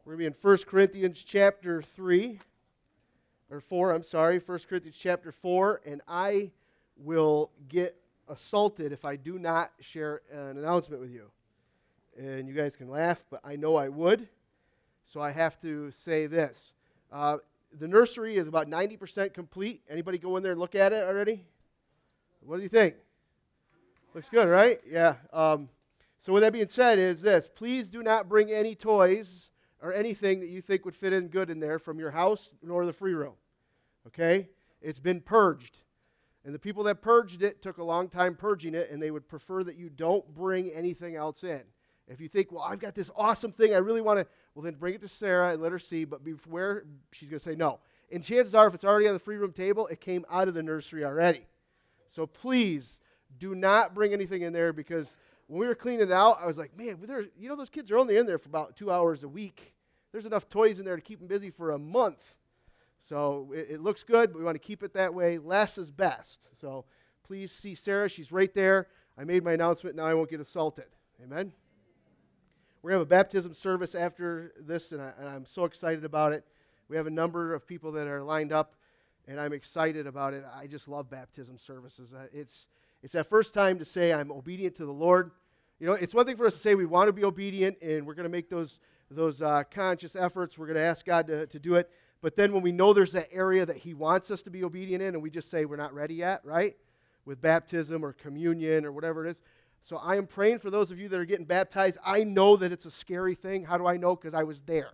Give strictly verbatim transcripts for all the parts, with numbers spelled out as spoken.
We're going to be in First Corinthians chapter three, or four, I'm sorry, First Corinthians chapter four, and I will get assaulted if I do not share an announcement with you. And you guys can laugh, but I know I would, so I have to say this. Uh, the nursery is about ninety percent complete. Anybody go in there and look at it already? What do you think? Looks good, right? Yeah. Um, so with that being said is this. Please do not bring any toys or anything that you think would fit in good in there from your house nor the free room. Okay? It's been purged. And the people that purged it took a long time purging it, and they would prefer that you don't bring anything else in. If you think, well, I've got this awesome thing, I really want to, well, then bring it to Sarah and let her see, but beware, she's going to say no. And chances are, if it's already on the free room table, it came out of the nursery already. So please do not bring anything in there, because when we were cleaning it out, I was like, man, there, you know, those kids are only in there for about two hours a week. There's enough toys in there to keep them busy for a month. So it, it looks good, but we want to keep it that way. Less is best. So please see Sarah. She's right there. I made my announcement. Now I won't get assaulted. Amen? We're going to have a baptism service after this, and, I, and I'm so excited about it. We have a number of people that are lined up, and I'm excited about it. I just love baptism services. Uh, it's it's that first time to say I'm obedient to the Lord. You know, it's one thing for us to say we want to be obedient, and we're going to make those those uh, conscious efforts. We're going to ask God to, to do it. But then when we know there's that area that He wants us to be obedient in, and we just say we're not ready yet, right? With baptism or communion or whatever it is. So I am praying for those of you that are getting baptized. I know that it's a scary thing. How do I know? Because I was there.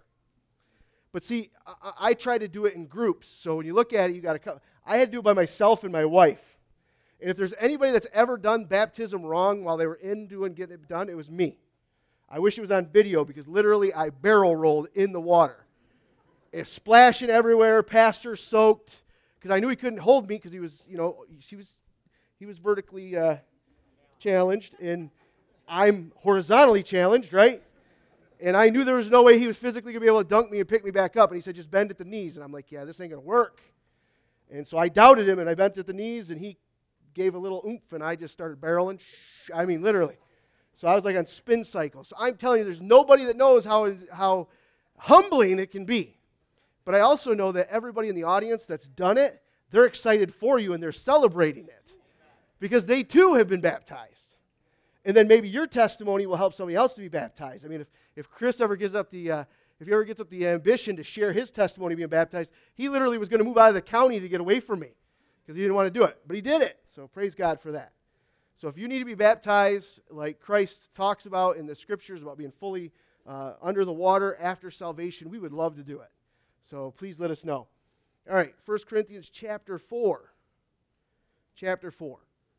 But see, I, I try to do it in groups. So when you look at it, you got to come. I had to do it by myself and my wife. And if there's anybody that's ever done baptism wrong while they were in doing getting it done, it was me. I wish it was on video, because literally I barrel rolled in the water. It's splashing everywhere, pastor soaked, because I knew he couldn't hold me because he was, you know, he was, he was vertically uh, challenged, and I'm horizontally challenged, right? And I knew there was no way he was physically going to be able to dunk me and pick me back up, and he said, just bend at the knees. And I'm like, yeah, this ain't going to work. And so I doubted him, and I bent at the knees, and he gave a little oomph, and I just started barreling. I mean, literally. So I was like on spin cycle. So I'm telling you, there's nobody that knows how how humbling it can be. But I also know that everybody in the audience that's done it, they're excited for you, and they're celebrating it, because they too have been baptized. And then maybe your testimony will help somebody else to be baptized. I mean, if, if Chris ever gives up the, uh, if he ever gets up the ambition to share his testimony being baptized, he literally was going to move out of the county to get away from me, because he didn't want to do it. But he did it, so praise God for that. So if you need to be baptized like Christ talks about in the Scriptures about being fully uh, under the water after salvation, we would love to do it. So please let us know. All right, First Corinthians chapter four. Chapter four.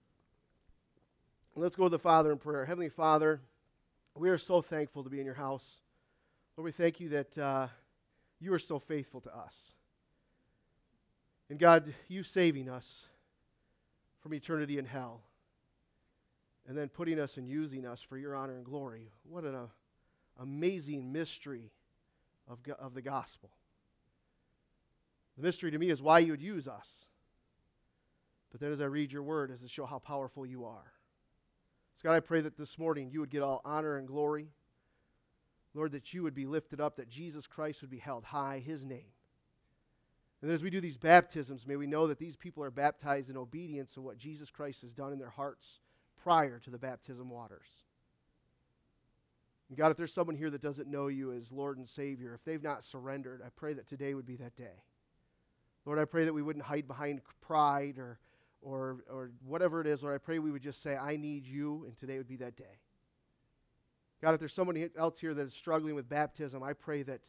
Let's go to the Father in prayer. Heavenly Father, we are so thankful to be in your house. Lord, we thank you that uh, you are so faithful to us. And God, you saving us from eternity in hell, and then putting us and using us for your honor and glory. What an uh, amazing mystery of, go- of the gospel. The mystery to me is why you would use us. But then as I read your word, as to show how powerful you are. So God, I pray that this morning you would get all honor and glory. Lord, that you would be lifted up, that Jesus Christ would be held high, his name. And then as we do these baptisms, may we know that these people are baptized in obedience to what Jesus Christ has done in their hearts prior to the baptism waters. And God, if there's someone here that doesn't know you as Lord and Savior, if they've not surrendered, I pray that today would be that day. Lord, I pray that we wouldn't hide behind pride or, or, or whatever it is. Lord, I pray we would just say, I need you, and today would be that day. God, if there's someone else here that is struggling with baptism, I pray that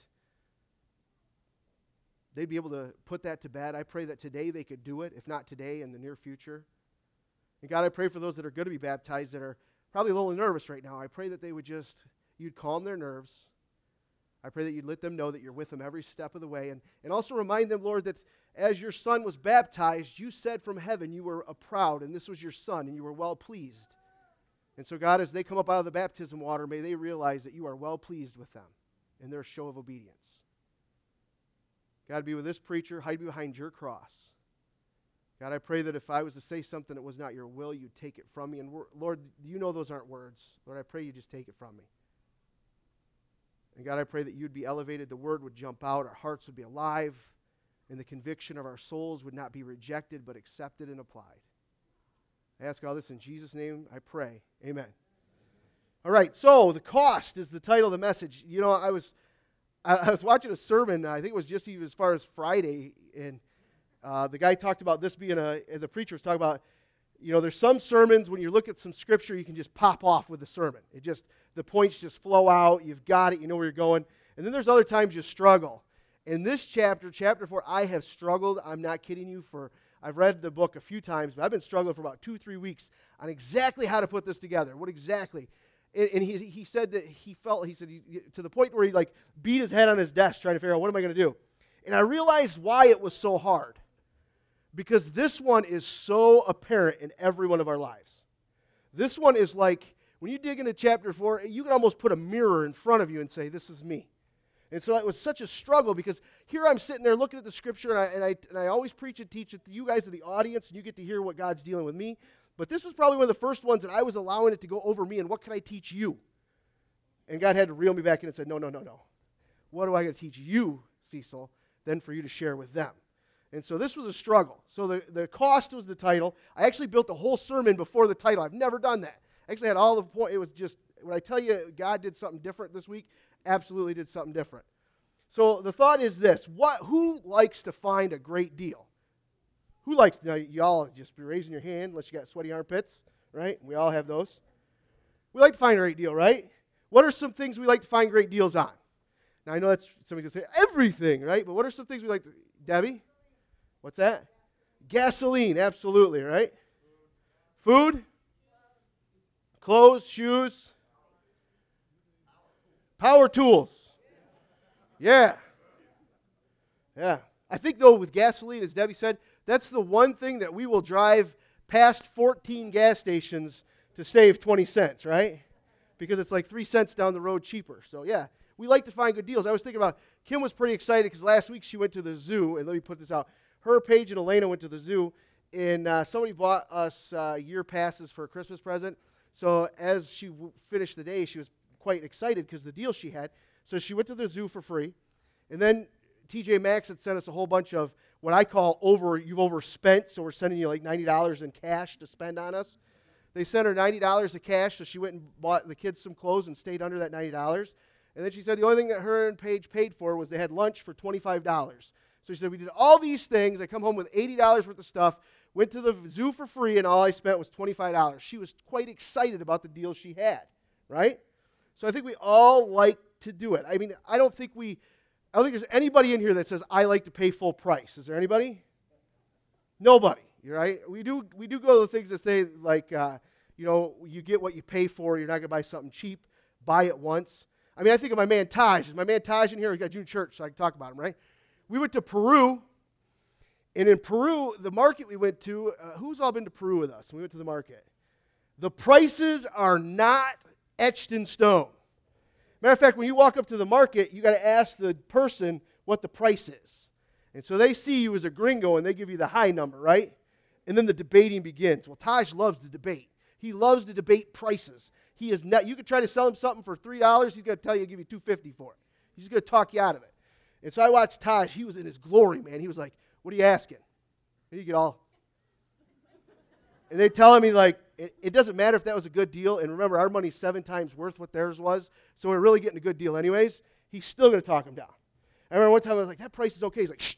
they'd be able to put that to bed. I pray that today they could do it, if not today, in the near future. And God, I pray for those that are going to be baptized that are probably a little nervous right now. I pray that they would just, you'd calm their nerves. I pray that you'd let them know that you're with them every step of the way. And, and also remind them, Lord, that as your son was baptized, you said from heaven you were a proud, and this was your son, and you were well pleased. And so, God, as they come up out of the baptism water, may they realize that you are well pleased with them in their show of obedience. God, be with this preacher. Hide behind your cross. God, I pray that if I was to say something that was not your will, you'd take it from me. And Lord, you know those aren't words. Lord, I pray you just take it from me. And God, I pray that you'd be elevated, the word would jump out, our hearts would be alive, and the conviction of our souls would not be rejected but accepted and applied. I ask all this in Jesus' name, I pray. Amen. All right, so the cost is the title of the message. You know, I was I, I was watching a sermon, I think it was just even as far as Friday, and uh, the guy talked about this being a, the preacher was talking about, you know, there's some sermons when you look at some scripture, you can just pop off with the sermon. It just, the points just flow out, you've got it, you know where you're going. And then there's other times you struggle. In this chapter, chapter four, I have struggled, I'm not kidding you, for, I've read the book a few times, but I've been struggling for about two, three weeks on exactly how to put this together, what exactly. And, and he, he said that he felt, he said, he, to the point where he like beat his head on his desk trying to figure out, what am I going to do? And I realized why it was so hard. Because this one is so apparent in every one of our lives. This one is like, when you dig into chapter four, you can almost put a mirror in front of you and say, this is me. And so it was such a struggle because here I'm sitting there looking at the scripture, and I, and I, and I always preach and teach it to you guys are the audience, and you get to hear what God's dealing with me. But this was probably one of the first ones that I was allowing it to go over me, and what can I teach you? And God had to reel me back in and said, no, no, no, no. What do I got to teach you, Cecil, then for you to share with them? And so this was a struggle. So the, the cost was the title. I actually built a whole sermon before the title. I've never done that. I actually had all the point. It was just, when I tell you God did something different this week, absolutely did something different. So the thought is this. What? Who likes to find a great deal? Who likes, now y'all just be raising your hand unless you got sweaty armpits, right? We all have those. We like to find a great deal, right? What are some things we like to find great deals on? Now I know that's, somebody's going to say everything, right? But what are some things we like to, Debbie? What's that? Gasoline, absolutely, right? Food? Clothes, shoes? Power tools. Yeah. Yeah. I think, though, with gasoline, as Debbie said, that's the one thing that we will drive past fourteen gas stations to save twenty cents, right? Because it's like three cents down the road cheaper. So, yeah, we like to find good deals. I was thinking about, Kim was pretty excited because last week she went to the zoo, and let me put this out. Her, Paige, and Elena went to the zoo, and uh, somebody bought us uh, year passes for a Christmas present. So as she w- finished the day, she was quite excited because the deal she had. So she went to the zoo for free. And then T J Maxx had sent us a whole bunch of what I call over, you've overspent, so we're sending you like ninety dollars in cash to spend on us. They sent her ninety dollars of cash, so she went and bought the kids some clothes and stayed under that ninety dollars. And then she said the only thing that her and Paige paid for was they had lunch for twenty-five dollars. So she said, we did all these things. I come home with eighty dollars worth of stuff, went to the zoo for free, and all I spent was twenty-five dollars. She was quite excited about the deal she had, right? So I think we all like to do it. I mean, I don't think we, I don't think there's anybody in here that says, I like to pay full price. Is there anybody? Nobody, right? We do we do go to the things that say, like, uh, you know, you get what you pay for. You're not going to buy something cheap. Buy it once. I mean, I think of my man Taj. Is my man Taj in here? We got June Church, so I can talk about him, right? We went to Peru, and in Peru, the market we went to, uh, who's all been to Peru with us? We went to the market. The prices are not etched in stone. Matter of fact, when you walk up to the market, you got to ask the person what the price is. And so they see you as a gringo, and they give you the high number, right? And then the debating begins. Well, Taj loves to debate. He loves to debate prices. He is not. You could try to sell him something for three dollars. He's going to tell you, give you two fifty for it. He's going to talk you out of it. And so I watched Taj. He was in his glory, man. He was like, what are you asking? And you get all. And they tell him, he like, it, it doesn't matter if that was a good deal. And remember, our money's seven times worth what theirs was. So we're really getting a good deal anyways. He's still going to talk him down. I remember one time I was like, that price is okay. He's like, shh.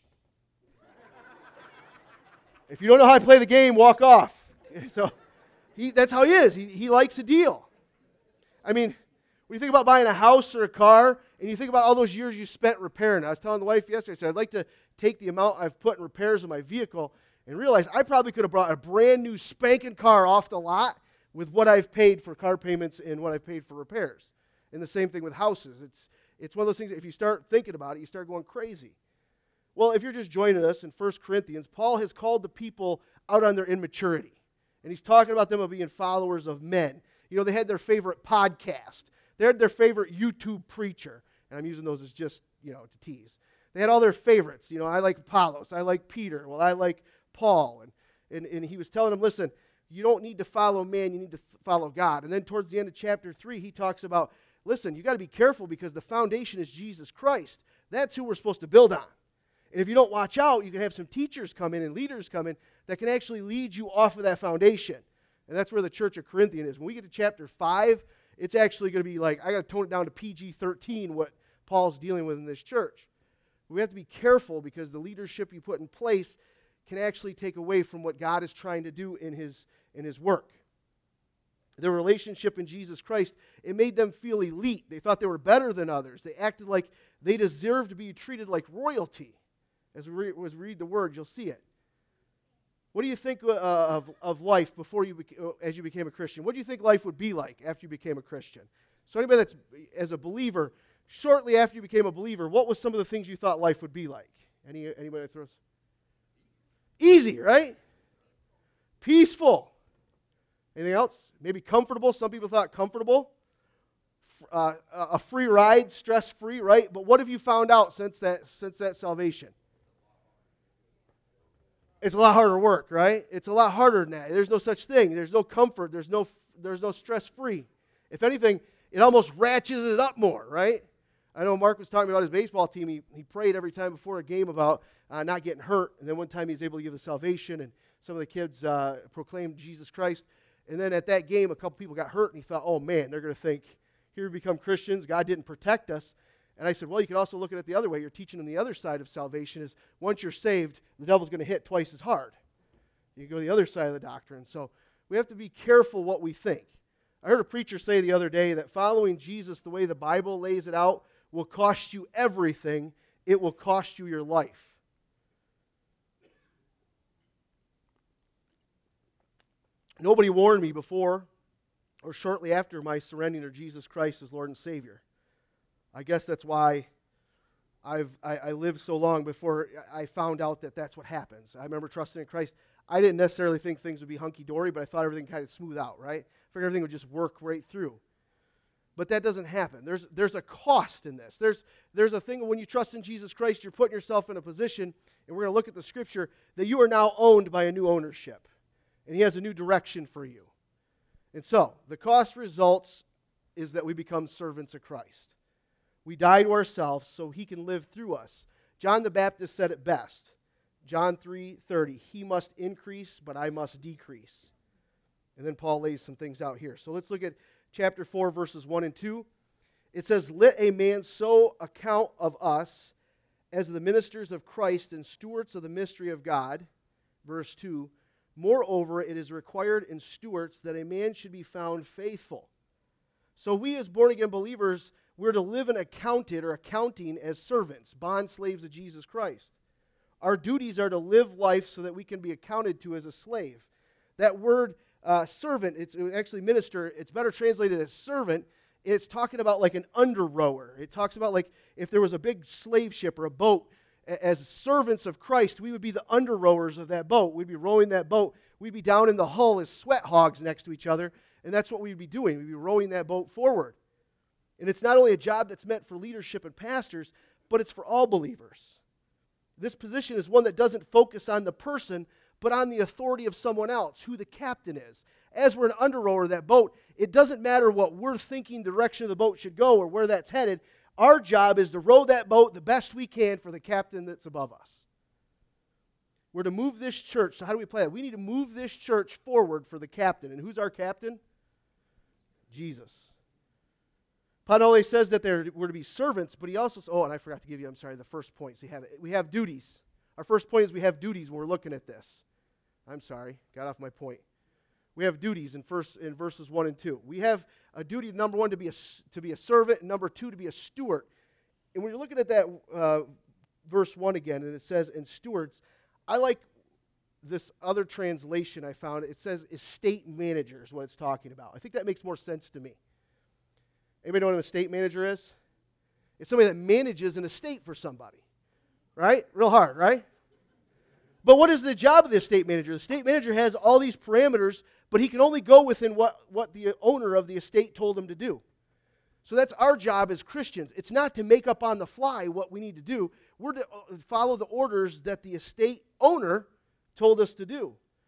If you don't know how to play the game, walk off. So he, that's how he is. He, he likes a deal. I mean, when you think about buying a house or a car, and you think about all those years you spent repairing. I was telling the wife yesterday, I said, I'd like to take the amount I've put in repairs of my vehicle and realize I probably could have brought a brand new spanking car off the lot with what I've paid for car payments and what I've paid for repairs. And the same thing with houses. It's, it's one of those things that if you start thinking about it, you start going crazy. Well, if you're just joining us in First Corinthians, Paul has called the people out on their immaturity. And he's talking about them of being followers of men. You know, they had their favorite podcast. They had their favorite YouTube preacher. And I'm using those as just, you know, to tease. They had all their favorites. You know, I like Apollos. I like Peter. Well, I like Paul. And, and, and he was telling them, listen, you don't need to follow man. You need to follow God. And then towards the end of chapter three, he talks about listen, you got to be careful because the foundation is Jesus Christ. That's who we're supposed to build on. And if you don't watch out, you can have some teachers come in and leaders come in that can actually lead you off of that foundation. And that's where the church of Corinthian is. When we get to chapter five, it's actually going to be like, I got to tone it down to P G thirteen, what Paul's dealing with in this church. We have to be careful because the leadership you put in place can actually take away from what God is trying to do in his, in his work. Their relationship in Jesus Christ, it made them feel elite. They thought they were better than others. They acted like they deserved to be treated like royalty. As we, re- as we read the Word, you'll see it. What do you think uh, of, of life before you, beca- as you became a Christian? What do you think life would be like after you became a Christian? So anybody that's, as a believer, shortly after you became a believer, what was some of the things you thought life would be like? Any Anybody that throws? Easy, right? Peaceful. Anything else? Maybe comfortable. Some people thought comfortable. Uh, a free ride, stress-free, right? But what have you found out since that since that salvation? It's a lot harder work, right? It's a lot harder than that. There's no such thing. There's no comfort. There's no there's no stress-free. If anything, it almost ratchets it up more, right? I know Mark was talking about his baseball team. He, he prayed every time before a game about uh, not getting hurt. And then one time he was able to give the salvation, and some of the kids uh, proclaimed Jesus Christ. And then at that game, a couple people got hurt, and he thought, oh, man, they're going to think, here we become Christians. God didn't protect us. And I said, well, you could also look at it the other way. You're teaching them the other side of salvation is once you're saved, the devil's going to hit twice as hard. You go to the other side of the doctrine. So we have to be careful what we think. I heard a preacher say the other day that following Jesus the way the Bible lays it out will cost you everything. It will cost you your life. Nobody warned me before or shortly after my surrendering to Jesus Christ as Lord and Savior. I guess that's why I've, I, I lived so long before I found out that that's what happens. I remember trusting in Christ. I didn't necessarily think things would be hunky-dory, but I thought everything kind of smooth out, right? I figured everything would just work right through. But that doesn't happen. There's, there's a cost in this. There's, there's a thing when you trust in Jesus Christ, you're putting yourself in a position, and we're going to look at the Scripture, that you are now owned by a new ownership. And He has a new direction for you. And so, the cost results is that we become servants of Christ. We die to ourselves so He can live through us. John the Baptist said it best. John three thirty, He must increase, but I must decrease. And then Paul lays some things out here. So let's look at chapter four, verses one and two. It says, let a man so account of us as the ministers of Christ and stewards of the mystery of God. Verse two, moreover, it is required in stewards that a man should be found faithful. So we as born-again believers, we're to live and accounted or accounting as servants, bond slaves of Jesus Christ. Our duties are to live life so that we can be accounted to as a slave. That word uh, servant, it's actually minister, it's better translated as servant. It's talking about like an under-rower. It talks about like if there was a big slave ship or a boat, as servants of Christ, we would be the under-rowers of that boat. We'd be rowing that boat. We'd be down in the hull as sweat hogs next to each other, and that's what we'd be doing. We'd be rowing that boat forward. And it's not only a job that's meant for leadership and pastors, but it's for all believers. This position is one that doesn't focus on the person, but on the authority of someone else, who the captain is. As we're an under-rower of that boat, it doesn't matter what we're thinking the direction of the boat should go or where that's headed. Our job is to row that boat the best we can for the captain that's above us. We're to move this church. So how do we play that? We need to move this church forward for the captain. And who's our captain? Jesus. Paul not only says that they're, we're to be servants, but he also says, oh, and I forgot to give you, I'm sorry, the first point. So you have, we have duties. Our first point is we have duties when we're looking at this. I'm sorry, got off my point. We have duties in first in verses one and two. We have a duty, number one, to be a, to be a servant, and number two, to be a steward. And when you're looking at that uh, verse one again, and it says, and stewards, I like this other translation I found. It says estate manager is what it's talking about. I think that makes more sense to me. Anybody know what an estate manager is? It's somebody that manages an estate for somebody, right? Real hard, right? But what is the job of the estate manager? The estate manager has all these parameters, but he can only go within what, what the owner of the estate told him to do. So that's our job as Christians. It's not to make up on the fly what we need to do. We're to follow the orders that the estate owner told us to do.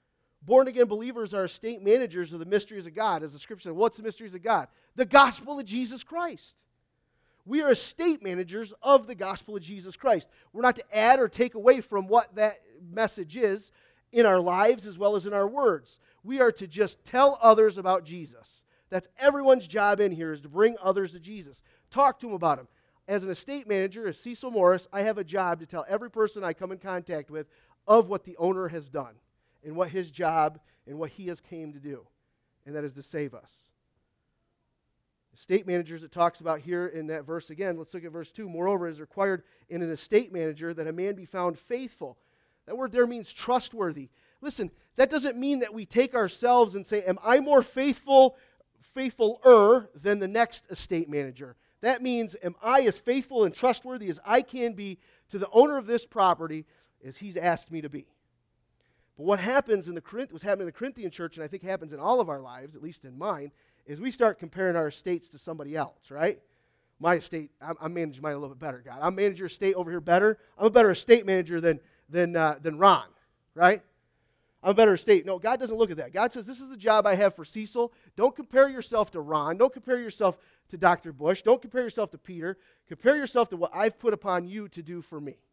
Born-again believers are estate managers of the mysteries of God. As the scripture said, what's the mysteries of God? The gospel of Jesus Christ. We are estate managers of the gospel of Jesus Christ. We're not to add or take away from what that message is in our lives as well as in our words. We are to just tell others about Jesus. That's everyone's job in here, is to bring others to Jesus. Talk to them about him. As an estate manager, as Cecil Morris, I have a job to tell every person I come in contact with of what the owner has done and what his job and what he has came to do, and that is to save us. Estate managers, it talks about here in that verse again. Let's look at verse two. Moreover, it is required in an estate manager that a man be found faithful. That word there means trustworthy. Listen, that doesn't mean that we take ourselves and say, am I more faithful, faithfuler than the next estate manager? That means, am I as faithful and trustworthy as I can be to the owner of this property as he's asked me to be? But what happens in the what's happening in the Corinthian church, and I think happens in all of our lives, at least in mine, is we start comparing our estates to somebody else, right? My estate, I'm, I'm managing mine a little bit better, God. I'm managing your estate over here better. I'm a better estate manager than than uh, than Ron, right? I'm a better estate. No, God doesn't look at that. God says, this is the job I have for Cecil. Don't compare yourself to Ron. Don't compare yourself to Doctor Bush. Don't compare yourself to Peter. Compare yourself to what I've put upon you to do for me.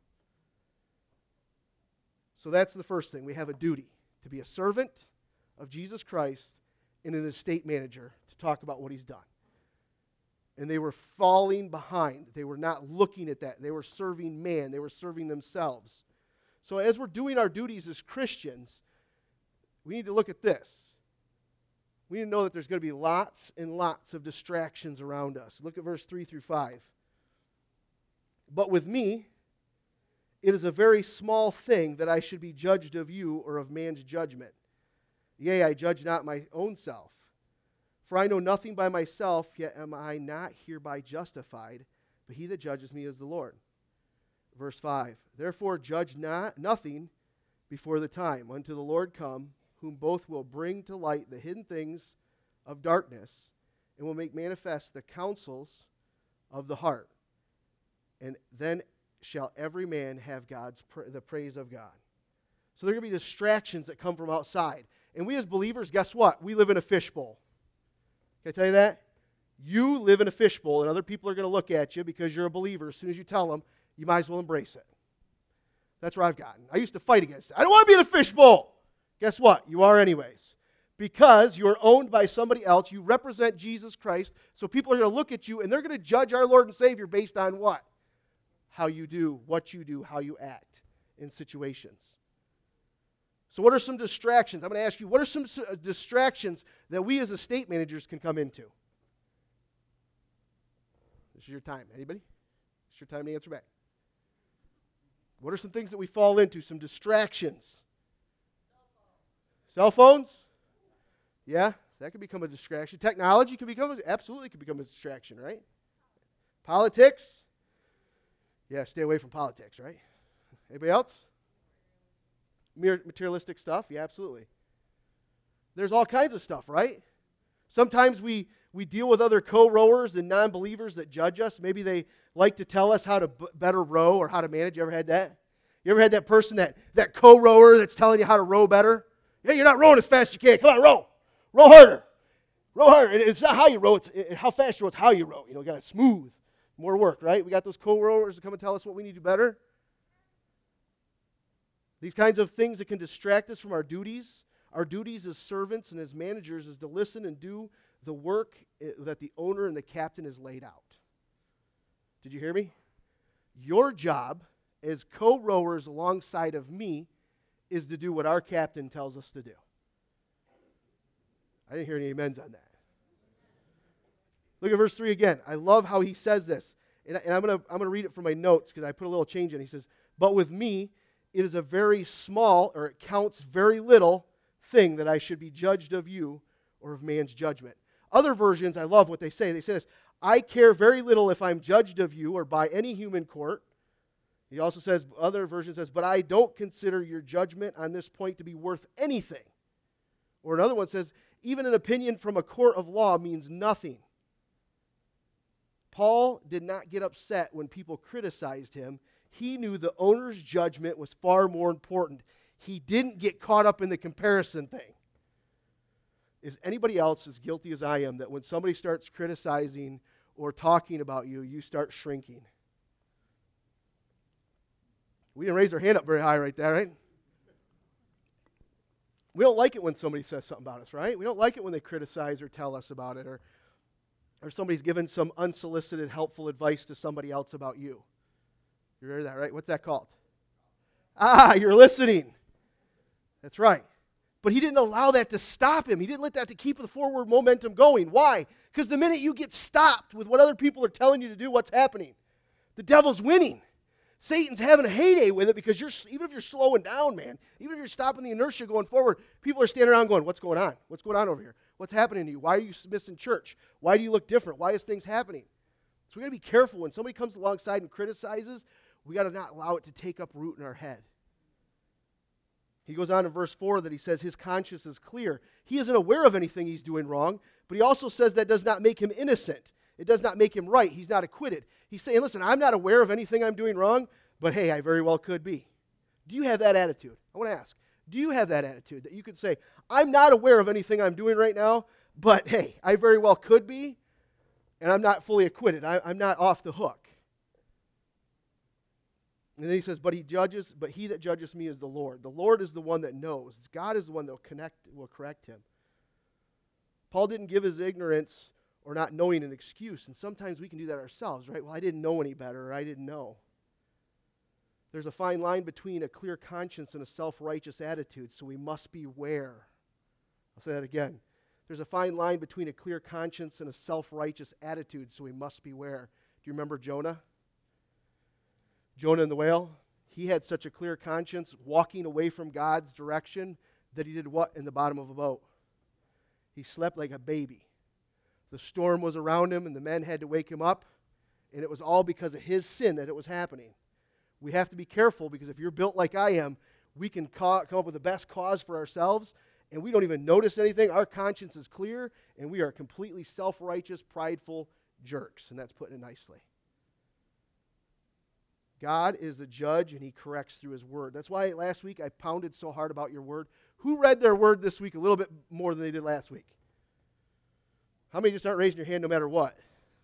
So that's the first thing. We have a duty to be a servant of Jesus Christ and an estate manager to talk about what he's done. And they were falling behind. They were not looking at that. They were serving man. They were serving themselves. So as we're doing our duties as Christians, we need to look at this. We need to know that there's going to be lots and lots of distractions around us. Look at verse three through five. But with me, it is a very small thing that I should be judged of you or of man's judgment. Yea, I judge not my own self. For I know nothing by myself, yet am I not hereby justified, but he that judges me is the Lord. Verse five, therefore judge not nothing before the time, unto the Lord come, whom both will bring to light the hidden things of darkness, and will make manifest the counsels of the heart. And then shall every man have God's pra- the praise of God. So there are going to be distractions that come from outside. And we as believers, guess what? We live in a fishbowl. Can I tell you that? You live in a fishbowl, and other people are going to look at you because you're a believer. As soon as you tell them, you might as well embrace it. That's where I've gotten. I used to fight against it. I don't want to be in a fishbowl. Guess what? You are anyways. Because you're owned by somebody else. You represent Jesus Christ. So people are going to look at you, and they're going to judge our Lord and Savior based on what? How you do, what you do, how you act in situations. So what are some distractions? I'm going to ask you, what are some distractions that we as estate managers can come into? This is your time. Anybody? It's your time to answer back. What are some things that we fall into? Some distractions. Cell phones? Yeah, that could become a distraction. Technology could become, absolutely could become a distraction, right? Politics? Yeah, stay away from politics, right? Anybody else? Materialistic stuff? Yeah, absolutely. There's all kinds of stuff, right? Sometimes we, we deal with other co-rowers and non-believers that judge us. Maybe they like to tell us how to b- better row or how to manage. You ever had that? You ever had that person, that, that co-rower that's telling you how to row better? Yeah, you're not rowing as fast as you can. Come on, row. Row harder. Row harder. And it's not how you row. It's it, how fast you row. It's how you row. You know, you got to smooth. More work, right? We got those co-rowers that come and tell us what we need to do better. These kinds of things that can distract us from our duties. Our duties as servants and as managers is to listen and do the work that the owner and the captain has laid out. Did you hear me? Your job as co-rowers alongside of me is to do what our captain tells us to do. I didn't hear any amens on that. Look at verse three again. I love how he says this. And, and I'm going to I'm going to read it from my notes because I put a little change in. He says, but with me, it is a very small, or it counts very little, thing that I should be judged of you or of man's judgment. Other versions, I love what they say. They say this, I care very little if I'm judged of you or by any human court. He also says, other version says, but I don't consider your judgment on this point to be worth anything. Or another one says, even an opinion from a court of law means nothing. Paul did not get upset when people criticized him. He knew the owner's judgment was far more important. he didn't get caught up in the comparison thing. Is anybody else as guilty as I am that when somebody starts criticizing or talking about you, you start shrinking? We didn't raise our hand up very high right there, right? We don't like it when somebody says something about us, right? We don't like it when they criticize or tell us about it, or, or somebody's given some unsolicited, helpful advice to somebody else about you. You heard that, right? What's that called? Ah, you're listening. That's right. But he didn't allow that to stop him. He didn't let that to keep the forward momentum going. Why? Because the minute you get stopped with what other people are telling you to do, what's happening? The devil's winning. Satan's having a heyday with it because you're even if you're slowing down, man, even if you're stopping the inertia going forward, people are standing around going, what's going on? What's going on over here? What's happening to you? Why are you missing church? Why do you look different? Why is things happening? So we got to be careful when somebody comes alongside and criticizes, we got to not allow it to take up root in our head. He goes on in verse four that he says his conscience is clear. He isn't aware of anything he's doing wrong, but he also says that does not make him innocent. It does not make him right. He's not acquitted. He's saying, listen, I'm not aware of anything I'm doing wrong, but hey, I very well could be. Do you have that attitude? I want to ask, do you have that attitude that you could say, I'm not aware of anything I'm doing right now, but hey, I very well could be, and I'm not fully acquitted. I, I'm not off the hook. And then he says, but he judges, but he that judges me is the Lord. The Lord is the one that knows. God is the one that will connect, will correct him. Paul didn't give his ignorance or not knowing an excuse, and sometimes we can do that ourselves, right? Well, I didn't know any better, or I didn't know. There's a fine line between a clear conscience and a self-righteous attitude, so we must beware. I'll say that again. There's a fine line between a clear conscience and a self-righteous attitude, so we must beware. Do you remember Jonah? Jonah and the whale, he had such a clear conscience walking away from God's direction that he did what in the bottom of a boat? He slept like a baby. The storm was around him and the men had to wake him up, and it was all because of his sin that it was happening. We have to be careful because if you're built like I am, we can ca- come up with the best cause for ourselves and we don't even notice anything. Our conscience is clear and we are completely self-righteous, prideful jerks, and that's putting it nicely. God is the judge, and he corrects through his word. That's why last week I pounded so hard about your word. Who read their word this week a little bit more than they did last week? How many just aren't raising your hand no matter what?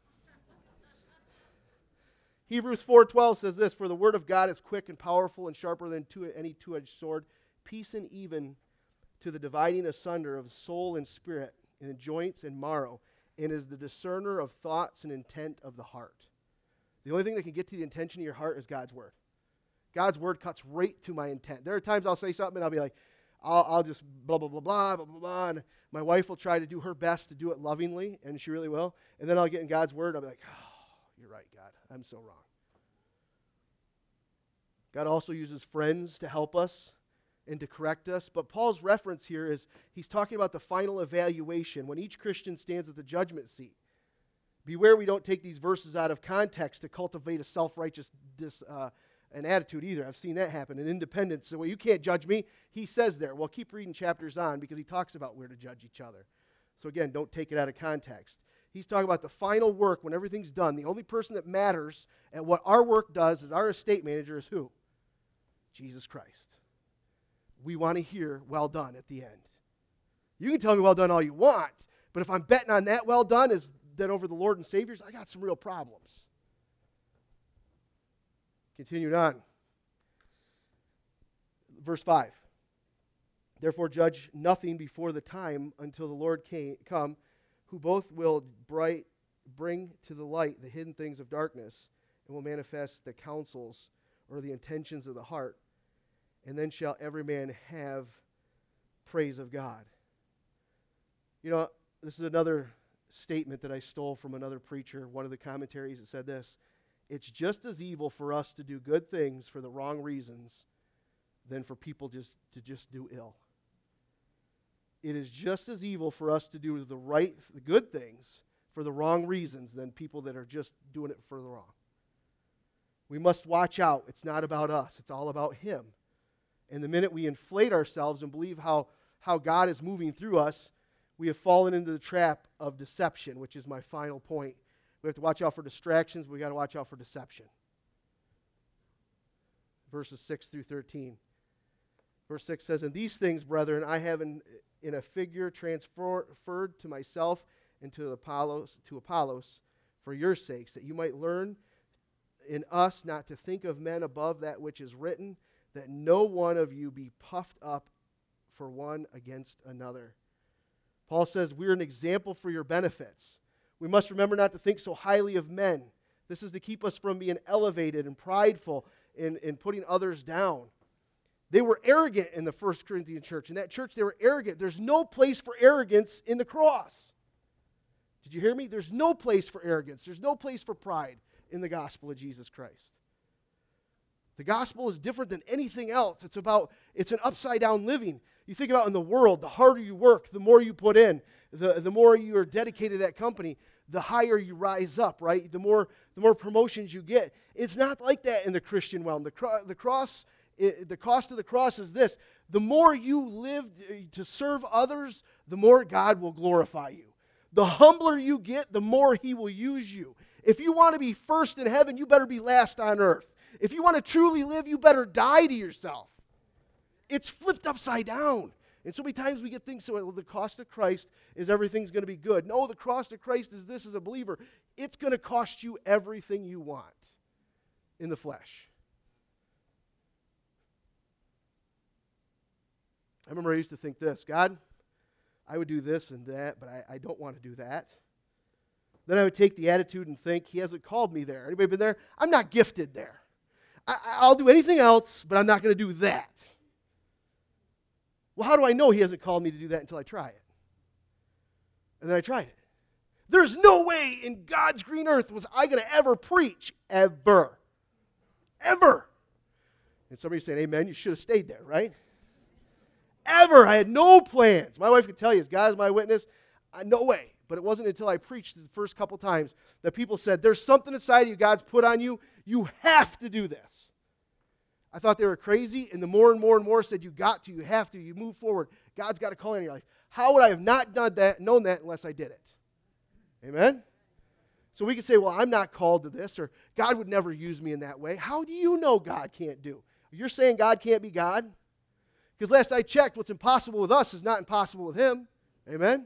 Hebrews four twelve says this, for the word of God is quick and powerful and sharper than two, any two-edged sword, piercing even to the dividing asunder of soul and spirit, and joints and marrow, and is the discerner of thoughts and intent of the heart. The only thing that can get to the intention of your heart is God's word. God's word cuts right to my intent. There are times I'll say something and I'll be like, I'll, I'll just blah, blah, blah, blah, blah, blah, blah. And my wife will try to do her best to do it lovingly, and she really will. And then I'll get in God's word and I'll be like, oh, you're right, God. I'm so wrong. God also uses friends to help us and to correct us. But Paul's reference here is he's talking about the final evaluation when each Christian stands at the judgment seat. Beware we don't take these verses out of context to cultivate a self-righteous dis, uh, an attitude either. I've seen that happen. An independence. So, well, you can't judge me. He says there. Well, keep reading chapters on because he talks about where to judge each other. So again, don't take it out of context. He's talking about the final work when everything's done. The only person that matters at what our work does as our estate manager is who? Jesus Christ. We want to hear well done at the end. You can tell me well done all you want, but if I'm betting on that well done is that over the Lord and Savior's, I got some real problems. Continuing on. Verse five. Therefore judge nothing before the time until the Lord came, come, who both will bright, bring to the light the hidden things of darkness and will manifest the counsels or the intentions of the heart. And then shall every man have praise of God. You know, this is another statement that I stole from another preacher, one of the commentaries that said this, it's just as evil for us to do good things for the wrong reasons than for people just to just do ill. It is just as evil for us to do the right, the good things for the wrong reasons than people that are just doing it for the wrong. We must watch out. It's not about us. It's all about him. And the minute we inflate ourselves and believe how, how God is moving through us, we have fallen into the trap of deception, which is my final point. We have to watch out for distractions, but we got to watch out for deception. Verses six through thirteen. Verse six says, "And these things, brethren, I have in, in a figure transferred to myself and to Apollos, to Apollos for your sakes, that you might learn in us not to think of men above that which is written, that no one of you be puffed up for one against another." Paul says, we're an example for your benefits. We must remember not to think so highly of men. This is to keep us from being elevated and prideful in, in putting others down. They were arrogant in the First Corinthian church. In that church, they were arrogant. There's no place for arrogance in the cross. Did you hear me? There's no place for arrogance. There's no place for pride in the gospel of Jesus Christ. The gospel is different than anything else. It's about, it's an upside-down living. You think about in the world, the harder you work, the more you put in, the, the more you are dedicated to that company, the higher you rise up, right? The more, the more promotions you get. It's not like that in the Christian realm. The, cro- the cross, it, the cost of the cross is this. The more you live to serve others, the more God will glorify you. The humbler you get, the more He will use you. If you want to be first in heaven, you better be last on earth. If you want to truly live, you better die to yourself. It's flipped upside down. And so many times we get things, so well, the cost of Christ is everything's going to be good. No, the cost of Christ is this as a believer. It's going to cost you everything you want in the flesh. I remember I used to think this, God, I would do this and that, but I, I don't want to do that. Then I would take the attitude and think, He hasn't called me there. Anybody been there? I'm not gifted there. I, I'll do anything else, but I'm not going to do that. Well, how do I know He hasn't called me to do that until I try it? And then I tried it. There's no way in God's green earth was I going to ever preach, ever. Ever. And somebody's saying, amen, you should have stayed there, right? Ever. I had no plans. My wife could tell you, as God is my witness, uh, no way. But it wasn't until I preached the first couple times that people said, there's something inside of you God's put on you. You have to do this. I thought they were crazy, and the more and more and more said, you got to, you have to, you move forward. God's got a call in your life. How would I have not done that, known that unless I did it? Amen? So we could say, well, I'm not called to this, or God would never use me in that way. How do you know God can't do? You're saying God can't be God? Because last I checked, what's impossible with us is not impossible with Him. Amen?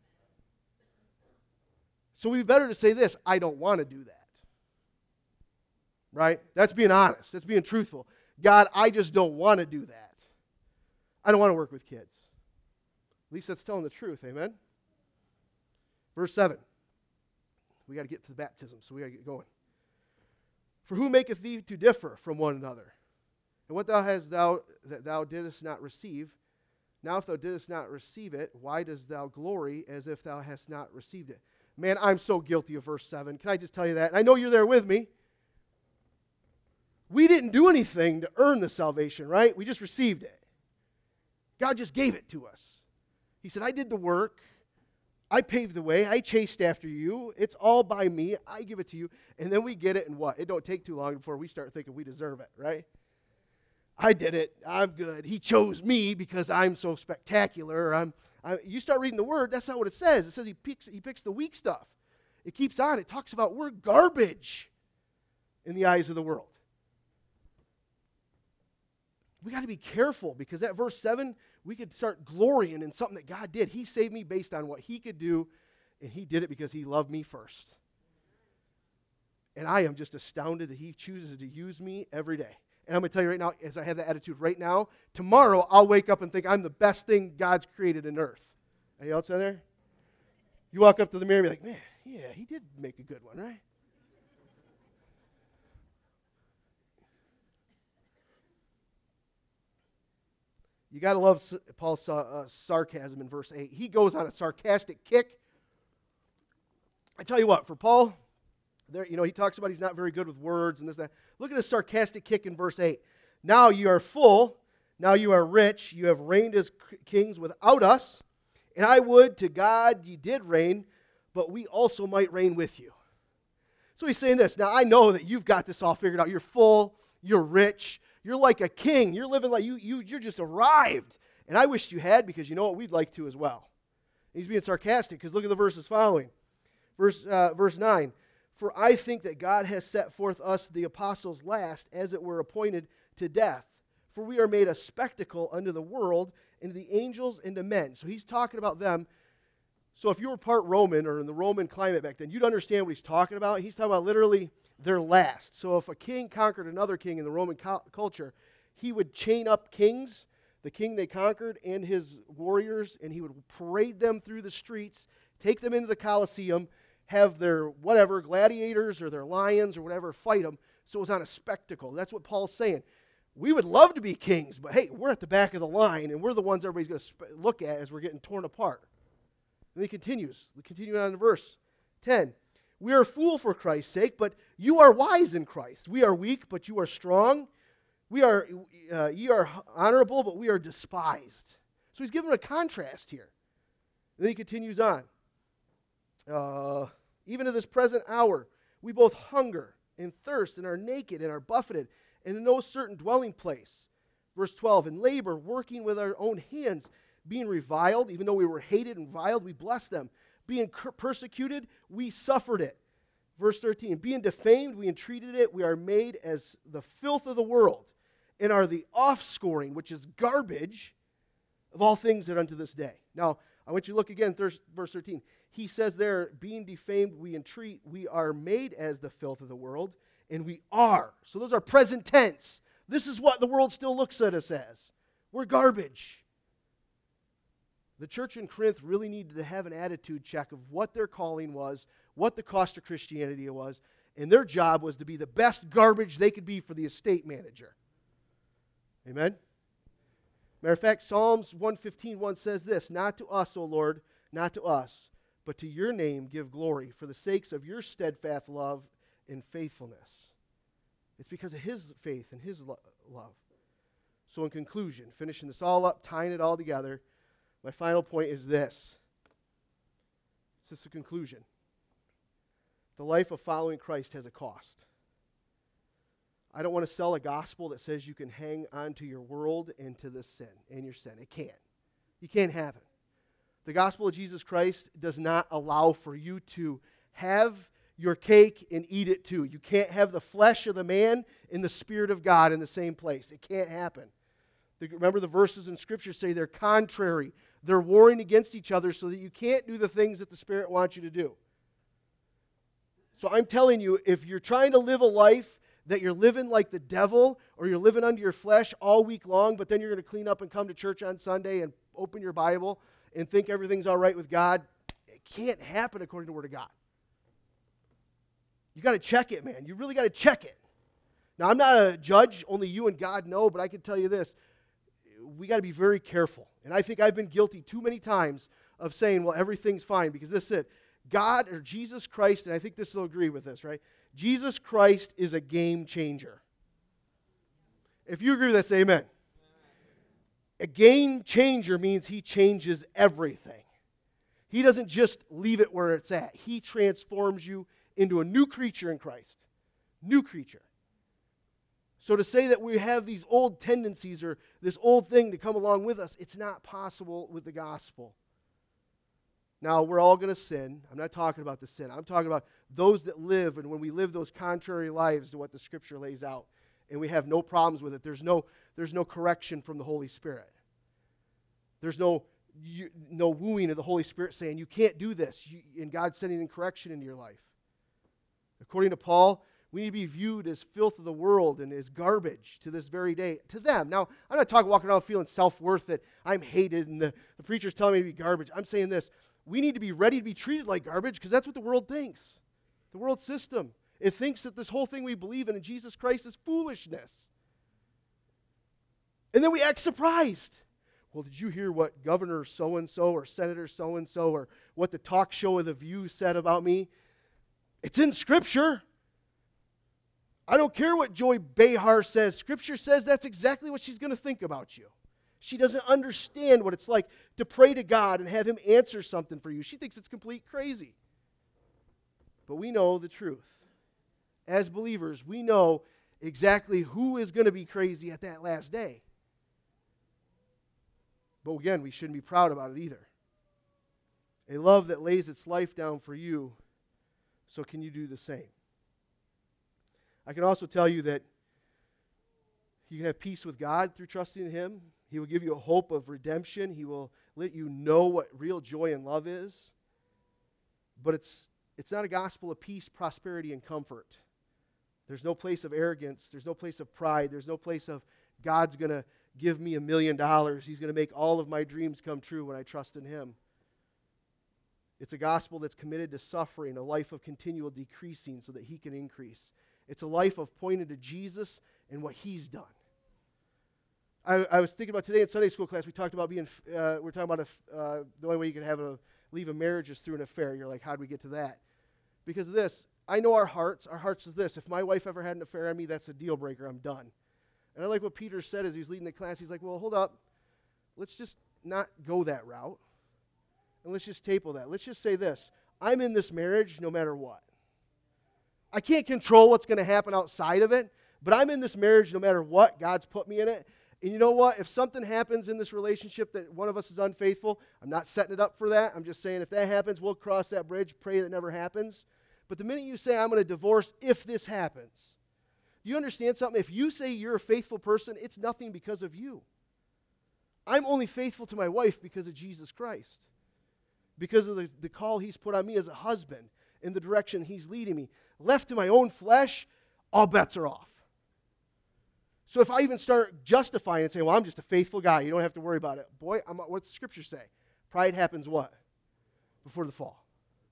So we'd be better to say this, I don't want to do that. Right? That's being honest. That's being truthful. God, I just don't want to do that. I don't want to work with kids. At least that's telling the truth. Amen? Verse seven. We got to get to the baptism, so we got to get going. For who maketh thee to differ from one another? And what thou hast thou that thou didst not receive, now if thou didst not receive it, why dost thou glory as if thou hast not received it? Man, I'm so guilty of verse seven. Can I just tell you that? And I know you're there with me. We didn't do anything to earn the salvation, right? We just received it. God just gave it to us. He said, I did the work. I paved the way. I chased after you. It's all by me. I give it to you. And then we get it, and what? It don't take too long before we start thinking we deserve it, right? I did it. I'm good. He chose me because I'm so spectacular. I'm, I, you start reading the Word, that's not what it says. It says he picks, he picks the weak stuff. It keeps on. It talks about we're garbage in the eyes of the world. We got to be careful because that verse seven, we could start glorying in something that God did. He saved me based on what He could do, and He did it because He loved me first. And I am just astounded that He chooses to use me every day. And I'm going to tell you right now, as I have that attitude right now, tomorrow I'll wake up and think I'm the best thing God's created in earth. Are you outside there? You walk up to the mirror and be like, man, yeah, He did make a good one, right? You got to love Paul's uh, sarcasm in verse eight. He goes on a sarcastic kick. I tell you what, for Paul, there, you know, he talks about he's not very good with words and this and that. Look at his sarcastic kick in verse eight. Now you are full, now you are rich, you have reigned as kings without us, and I would to God ye did reign, but we also might reign with you. So he's saying this. Now I know that you've got this all figured out. You're full, you're rich, you're like a king. You're living like you, you, you're just arrived. And I wished you had because you know what? We'd like to as well. He's being sarcastic because look at the verses following. Verse, uh, verse nine. For I think that God has set forth us, the apostles, last, as it were appointed to death. For we are made a spectacle unto the world, and to the angels, and to men. So he's talking about them. So if you were part Roman or in the Roman climate back then, you'd understand what he's talking about. He's talking about literally their last. So if a king conquered another king in the Roman cu- culture, he would chain up kings, the king they conquered and his warriors, and he would parade them through the streets, take them into the Colosseum, have their whatever, gladiators or their lions or whatever, fight them. So it was on a spectacle. That's what Paul's saying. We would love to be kings, but hey, we're at the back of the line, and we're the ones everybody's going to sp- look at as we're getting torn apart. And he continues. Continuing on to verse ten. We are a fool for Christ's sake, but you are wise in Christ. We are weak, but you are strong. We are, uh, ye are honorable, but we are despised. So he's giving a contrast here. And then he continues on. Uh, even to this present hour, we both hunger and thirst and are naked and are buffeted and in no certain dwelling place. Verse twelve, and labor, working with our own hands, being reviled, even though we were hated and reviled, we blessed them. Being persecuted, we suffered it. Verse thirteen, being defamed, we entreated it. We are made as the filth of the world, and are the offscoring, which is garbage, of all things that unto this day. Now, I want you to look again, verse thirteen. He says there, being defamed, we entreat, we are made as the filth of the world, and we are. So those are present tense. This is what the world still looks at us as. We're garbage. The church in Corinth really needed to have an attitude check of what their calling was, what the cost of Christianity was, and their job was to be the best garbage they could be for the estate manager. Amen? Matter of fact, Psalms one fifteen, one says this, not to us, O Lord, not to us, but to your name give glory for the sakes of your steadfast love and faithfulness. It's because of his faith and his lo- love. So in conclusion, finishing this all up, tying it all together, my final point is this. This is the conclusion. The life of following Christ has a cost. I don't want to sell a gospel that says you can hang on to your world and to this sin and your sin. It can't. You can't have it. The gospel of Jesus Christ does not allow for you to have your cake and eat it too. You can't have the flesh of the man and the Spirit of God in the same place. It can't happen. The, remember the verses in Scripture say they're contrary. They're warring against each other so that you can't do the things that the Spirit wants you to do. So I'm telling you, if you're trying to live a life that you're living like the devil or you're living under your flesh all week long, but then you're going to clean up and come to church on Sunday and open your Bible and think everything's all right with God, it can't happen according to the Word of God. You got to check it, man. You really got to check it. Now, I'm not a judge. Only you and God know, but I can tell you this. We got to be very careful. And I think I've been guilty too many times of saying, well, everything's fine, because this is it. God or Jesus Christ, and I think this will agree with this, right? Jesus Christ is a game changer. If you agree with that, say amen. A game changer means he changes everything. He doesn't just leave it where it's at. He transforms you into a new creature in Christ. New creature. So to say that we have these old tendencies or this old thing to come along with us, it's not possible with the gospel. Now, we're all going to sin. I'm not talking about the sin. I'm talking about those that live, and when we live those contrary lives to what the Scripture lays out, and we have no problems with it. There's no, there's no correction from the Holy Spirit. There's no, you, no wooing of the Holy Spirit saying, you can't do this, you, and God sending in correction into your life. According to Paul, we need to be viewed as filth of the world and as garbage to this very day. To them. Now, I'm not talking walking around feeling self-worth that I'm hated and the, the preacher's telling me to be garbage. I'm saying this. We need to be ready to be treated like garbage because that's what the world thinks. The world system. It thinks that this whole thing we believe in in Jesus Christ is foolishness. And then we act surprised. Well, did you hear what Governor so-and-so or Senator so-and-so or what the talk show of The View said about me? It's in Scripture. I don't care what Joy Behar says. Scripture says that's exactly what she's going to think about you. She doesn't understand what it's like to pray to God and have Him answer something for you. She thinks it's complete crazy. But we know the truth. As believers, we know exactly who is going to be crazy at that last day. But again, we shouldn't be proud about it either. A love that lays its life down for you, so can you do the same? I can also tell you that You can have peace with God through trusting in him. He will give you a hope of redemption. He will let you know what real joy and love is. But it's it's not a gospel of peace, prosperity, and comfort. There's no place of arrogance. There's no place of pride. There's no place of God's going to give me a million dollars. He's going to make all of my dreams come true when I trust in him. It's a gospel that's committed to suffering, a life of continual decreasing so that he can increase. It's a life of pointing to Jesus and what he's done. I, I was thinking about today in Sunday school class, we talked about being, uh, we we're talking about a, uh, the only way you can have a, leave a marriage is through an affair. You're like, how do we get to that? Because of this, I know our hearts. Our hearts is this. If my wife ever had an affair on me, that's a deal breaker. I'm done. And I like what Peter said as he was leading the class. He's like, well, hold up. Let's just not go that route. And let's just table that. Let's just say this. I'm in this marriage no matter what. I can't control what's going to happen outside of it, but I'm in this marriage no matter what. God's put me in it. And you know what? If something happens in this relationship that one of us is unfaithful, I'm not setting it up for that. I'm just saying if that happens, we'll cross that bridge, pray that it never happens. But the minute you say, I'm going to divorce if this happens, do you understand something? If you say you're a faithful person, it's nothing because of you. I'm only faithful to my wife because of Jesus Christ, because of the, the call he's put on me as a husband, in the direction he's leading me. Left to my own flesh, all bets are off. So if I even start justifying and saying, well, I'm just a faithful guy, you don't have to worry about it. Boy, I'm, what's the scripture say? Pride happens what? Before the fall.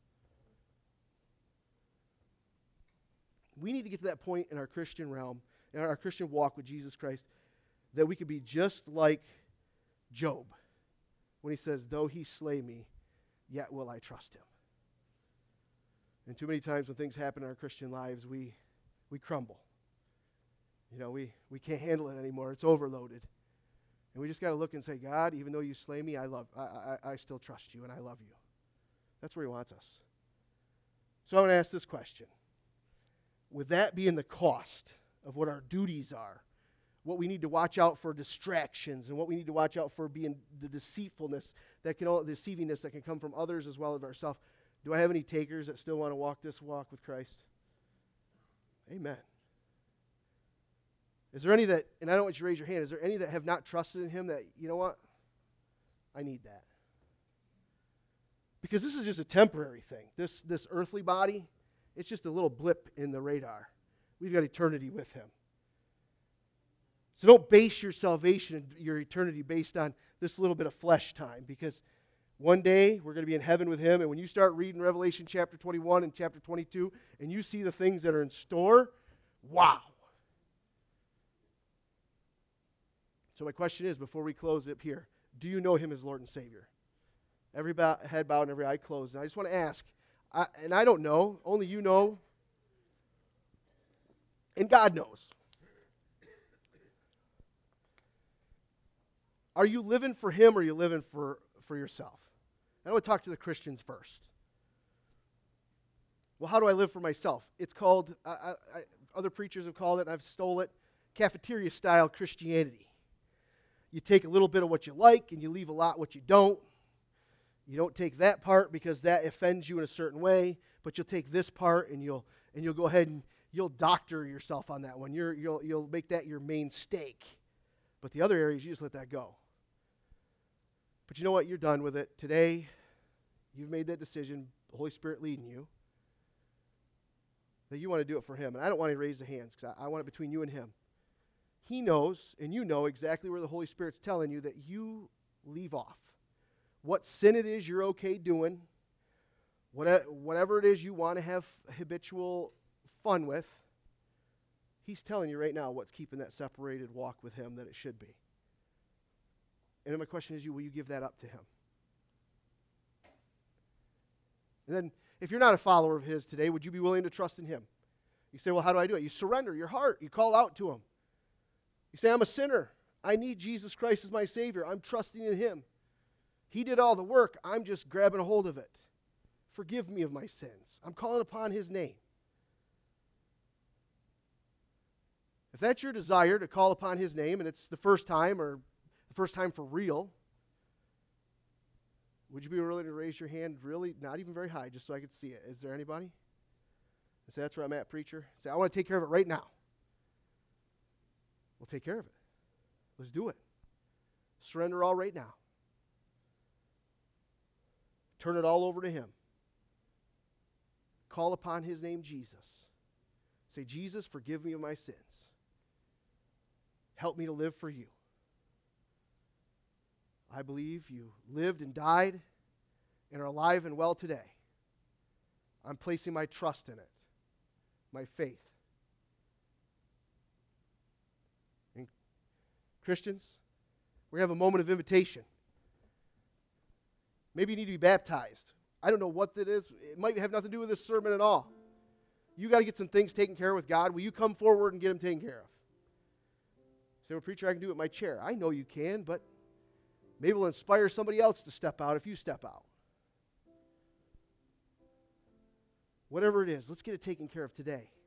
We need to get to that point in our Christian realm, in our Christian walk with Jesus Christ, that we could be just like Job when he says, though he slay me, yet will I trust him. And too many times when things happen in our Christian lives, we we crumble. You know, we, we can't handle it anymore. It's overloaded. And we just got to look and say, God, even though you slay me, I love, I, I, I still trust you and I love you. That's where he wants us. So I want to ask this question. With that being the cost of what our duties are, what we need to watch out for distractions and what we need to watch out for being the deceitfulness that can, deceivingness that can come from others as well as ourselves, do I have any takers that still want to walk this walk with Christ? Amen. Is there any that, and I don't want you to raise your hand, is there any that have not trusted in him that, you know what, I need that? Because this is just a temporary thing. This, this earthly body, it's just a little blip in the radar. We've got eternity with him. So don't base your salvation, your eternity based on this little bit of flesh time, because one day we're going to be in heaven with him, and when you start reading Revelation chapter twenty-one and chapter twenty-two, and you see the things that are in store, wow. So my question is, before we close up here, do you know him as Lord and Savior? Every bow, head bowed and every eye closed. And I just want to ask, I, and I don't know, only you know, and God knows. Are you living for him or are you living for, for yourself? I want to talk to the Christians first. Well, how do I live for myself? It's called, I, I, I, other preachers have called it, and I've stole it, cafeteria-style Christianity. You take a little bit of what you like and you leave a lot what you don't. You don't take that part because that offends you in a certain way, but you'll take this part and you'll and you'll go ahead and you'll doctor yourself on that one. You're, you'll you'll make that your main stake. But the other areas, you just let that go. But you know what? You're done with it. Today, you've made that decision, the Holy Spirit leading you, that you want to do it for him. And I don't want to raise the hands because I, I want it between you and him. He knows, and you know exactly where the Holy Spirit's telling you that you leave off. What sin it is you're okay doing, whatever it is you want to have habitual fun with, he's telling you right now what's keeping that separated walk with him that it should be. And my question is, you will you give that up to him? And then, if you're not a follower of his today, would you be willing to trust in him? You say, well, how do I do it? You surrender your heart. You call out to him. You say, I'm a sinner. I need Jesus Christ as my Savior. I'm trusting in him. He did all the work. I'm just grabbing a hold of it. Forgive me of my sins. I'm calling upon his name. If that's your desire to call upon his name, and it's the first time or the first time for real, would you be willing to raise your hand really, not even very high, just so I could see it? Is there anybody? I say, that's where I'm at, preacher. Say, I want to take care of it right now. Well, take care of it. Let's do it. Surrender all right now. Turn it all over to him. Call upon his name, Jesus. Say, Jesus, forgive me of my sins. Help me to live for you. I believe you lived and died and are alive and well today. I'm placing my trust in it, my faith. And Christians, we have a moment of invitation. Maybe you need to be baptized. I don't know what that is. It might have nothing to do with this sermon at all. You got to get some things taken care of with God. Will you come forward and get them taken care of? Say, well, preacher, I can do it in my chair. I know you can, but maybe we'll inspire somebody else to step out if you step out. Whatever it is, let's get it taken care of today.